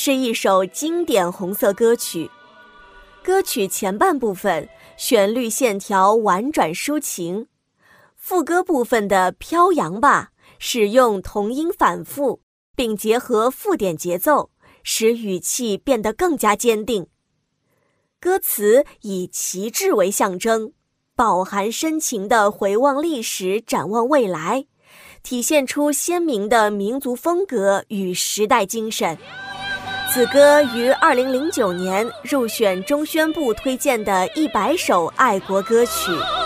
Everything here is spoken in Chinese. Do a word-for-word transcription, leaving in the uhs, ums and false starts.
是一首经典红色歌曲。歌曲前半部分旋律线条婉转抒情，副歌部分的飘扬吧使用同音反复，并结合附点节奏，使语气变得更加坚定。歌词以旗帜为象征，饱含深情的回望历史，展望未来，体现出鲜明的民族风格与时代精神。此歌于二零零九年入选中宣部推荐的一百首爱国歌曲。